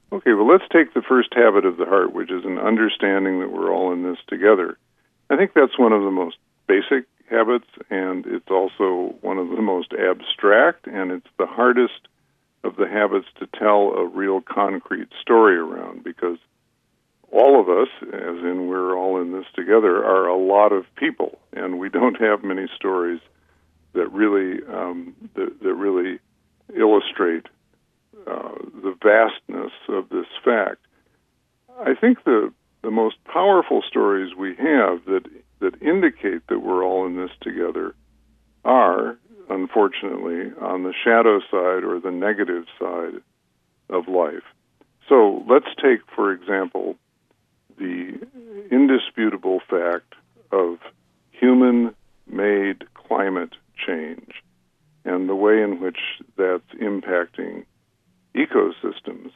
Okay, well, let's take the first habit of the heart, which is an understanding that we're all in this together. I think that's one of the most basic habits, and it's also one of the most abstract, and it's the hardest of the habits to tell a real concrete story around, because all of us, as in we're all in this together, are a lot of people, and we don't have many stories that really that really illustrate the vastness of this fact. I think the most powerful stories we have that indicate that we're all in this together are, unfortunately, on the shadow side or the negative side of life. So let's take, for example, the indisputable fact of human-made climate change and the way in which that's impacting ecosystems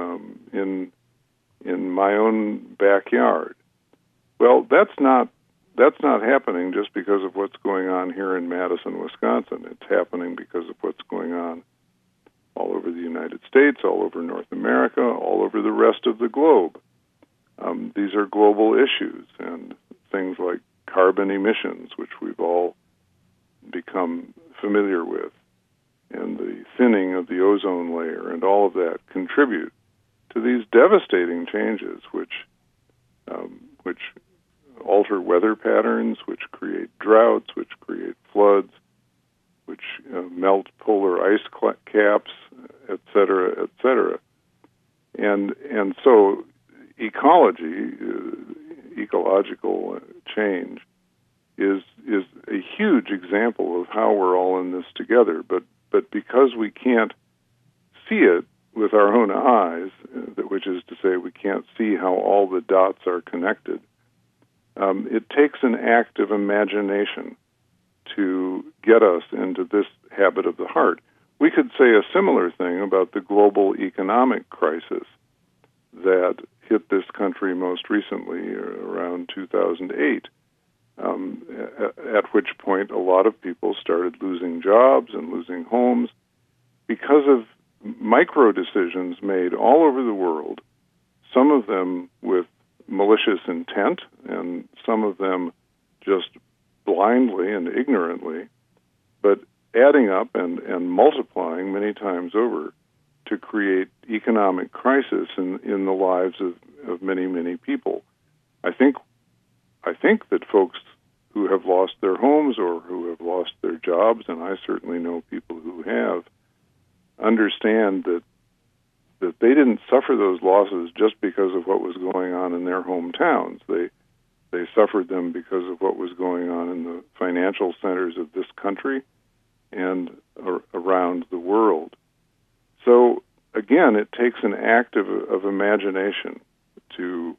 in my own backyard. Well, that's not happening just because of what's going on here in Madison, Wisconsin. It's happening because of what's going on all over the United States, all over North America, all over the rest of the globe. These are global issues, and things like carbon emissions, which we've all become familiar with, and the thinning of the ozone layer, and all of that contribute to these devastating changes, which alter weather patterns, which create droughts, which create floods, which melt polar ice caps, et cetera, et cetera. And so ecology, ecological change, is a huge example of how we're all in this together. But because we can't see it with our own eyes, which is to say we can't see how all the dots are connected, it takes an act of imagination to get us into this habit of the heart. We could say a similar thing about the global economic crisis that hit this country most recently around 2008, at which point a lot of people started losing jobs and losing homes because of micro decisions made all over the world, some of them with malicious intent and some of them just blindly and ignorantly, but adding up and multiplying many times over to create economic crisis in the lives of many, many people. I think that folks who have lost their homes or who have lost their jobs, and I certainly know people who have, understand that they didn't suffer those losses just because of what was going on in their hometowns. They suffered them because of what was going on in the financial centers of this country and around the world. So, again, it takes an act of imagination to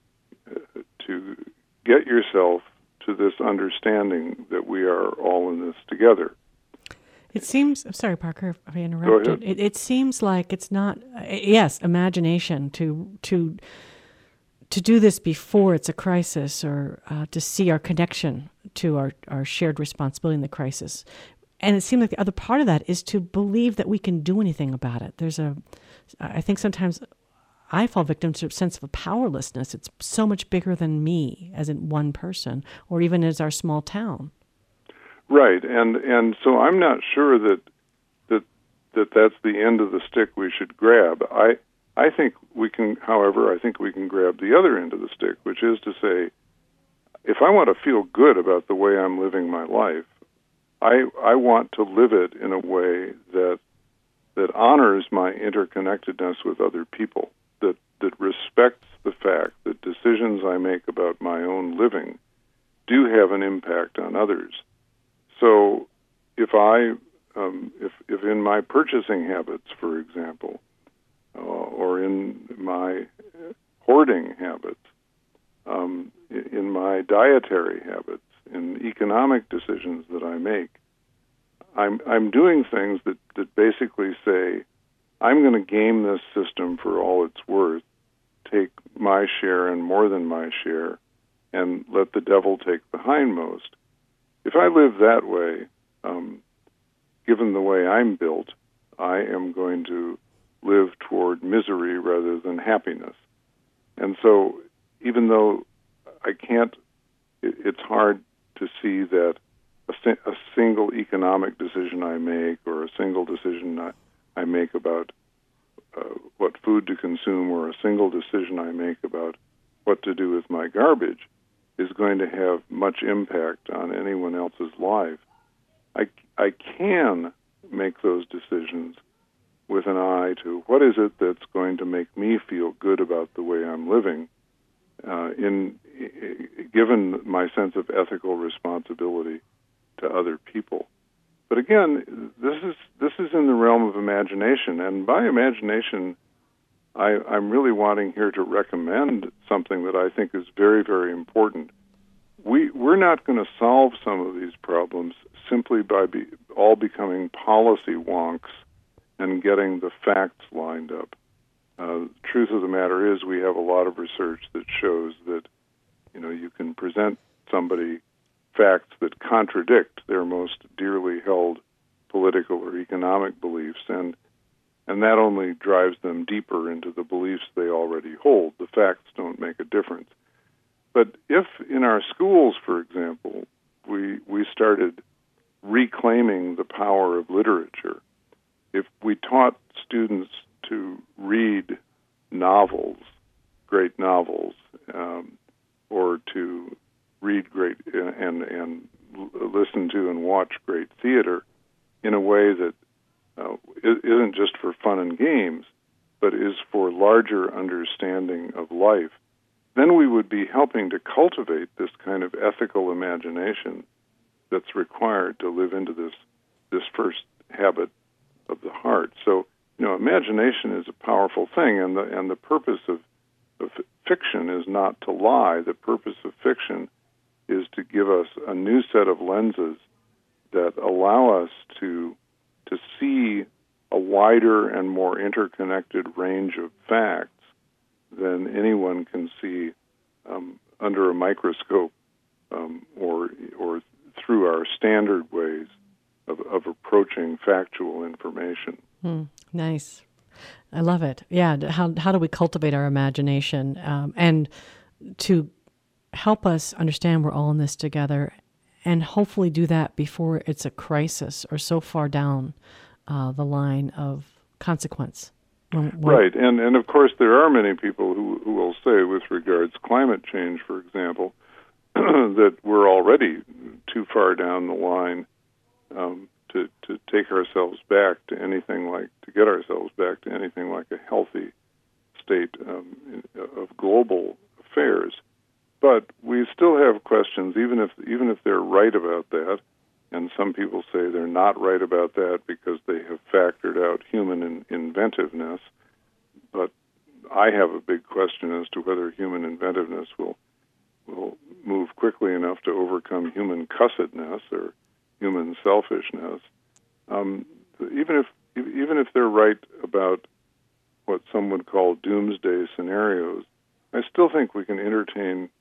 get yourself to this understanding that we are all in this together. It seems, I'm sorry, Parker, if I interrupted. It seems like it's not, yes, imagination to do this before it's a crisis, or to see our connection to our shared responsibility in the crisis. And it seems like the other part of that is to believe that we can do anything about it. I think sometimes I fall victim to a sense of powerlessness. It's so much bigger than me as in one person, or even as our small town. Right, and so I'm not sure that that's the end of the stick we should grab. I think we can, however, I think we can grab the other end of the stick, which is to say, if I want to feel good about the way I'm living my life, I want to live it in a way that honors my interconnectedness with other people, that respects the fact that decisions I make about my own living do have an impact on others. So if in my purchasing habits, for example, or in my hoarding habits, in my dietary habits, in economic decisions that I make, I'm doing things that basically say, I'm going to game this system for all it's worth, take my share and more than my share, and let the devil take the hindmost. If I live that way, given the way I'm built, I am going to live toward toward misery rather than happiness. And so even though it's hard to see that a single economic decision I make or a single decision I make about what food to consume or a single decision I make about what to do with my garbage is going to have much impact on anyone else's life. I can make those decisions with an eye to what is it that's going to make me feel good about the way I'm living, given my sense of ethical responsibility to other people. But again, this is in the realm of imagination, and by imagination, I'm really wanting here to recommend something that I think is very, very important. We're not going to solve some of these problems simply by all becoming policy wonks and getting the facts lined up. The truth of the matter is we have a lot of research that shows that, you can present somebody facts that contradict their most dearly held political or economic beliefs, and that only drives them deeper into the beliefs they already hold. The facts don't make a difference. But if in our schools, for example, we started reclaiming the power of literature, if we taught students to read novels, great novels, or to read great and listen to and watch great theater in a way that isn't just for fun and games, but is for larger understanding of life, then we would be helping to cultivate this kind of ethical imagination that's required to live into this first habit of the heart. So, imagination is a powerful thing, and the purpose of fiction is not to lie. The purpose of fiction is to give us a new set of lenses that allow us to see a wider and more interconnected range of facts than anyone can see under a microscope or through our standard ways of approaching factual information. Nice. I love it. Yeah. How do we cultivate our imagination and to help us understand we're all in this together, and hopefully do that before it's a crisis or so far down the line of consequence. Right. And of course there are many people who will say, with regards climate change, for example, that we're already too far down the line to take ourselves back to get ourselves back to anything like a healthy state of global affairs. But we still have questions, even if they're right about that, and some people say they're not right about that because they have factored out human inventiveness. But I have a big question as to whether human inventiveness will move quickly enough to overcome human cussedness or human selfishness. Even if they're right about what some would call doomsday scenarios, I still think we can entertain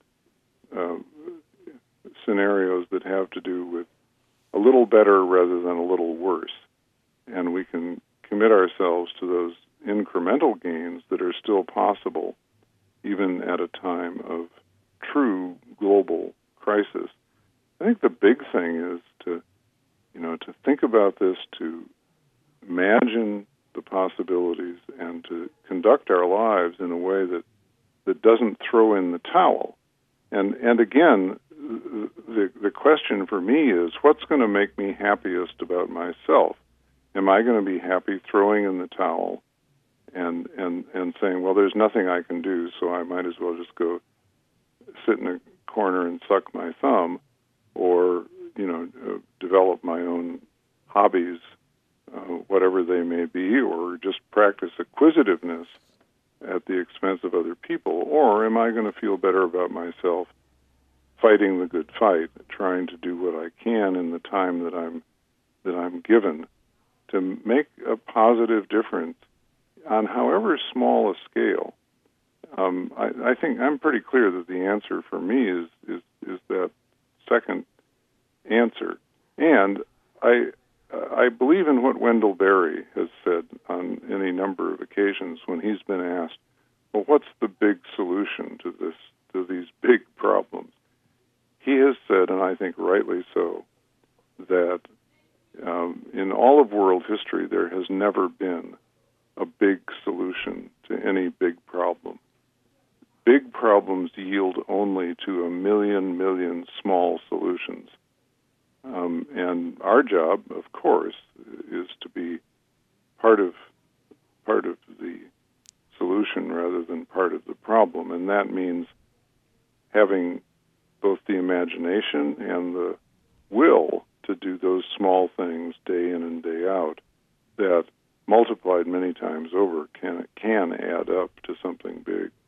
scenarios that have to do with a little better rather than a little worse. And we can commit ourselves to those incremental gains that are still possible, even at a time of true global crisis. I think the big thing is to think about this, to imagine the possibilities, and to conduct our lives in a way that doesn't throw in the towel. And again, the question for me is, what's going to make me happiest about myself? Am I going to be happy throwing in the towel and saying, well, there's nothing I can do, so I might as well just go sit in a corner and suck my thumb, or develop my own hobbies, whatever they may be, or just practice acquisitiveness at the expense of other people? Or am I going to feel better about myself fighting the good fight, trying to do what I can in the time that I'm given to make a positive difference on however small a scale? I think I'm pretty clear that the answer for me is that second answer. And I believe in what Wendell Berry has said on any number of occasions when he well, what's the big solution to these big problems? He has said, and I think rightly so, that in all of world history there has never been a big solution to any big problem. Big problems yield only to a million small solutions. And our job, of course, is to be part of the solution rather than part of the problem. And that means having both the imagination and the will to do those small things day in and day out that, multiplied many times over, can add up to something big.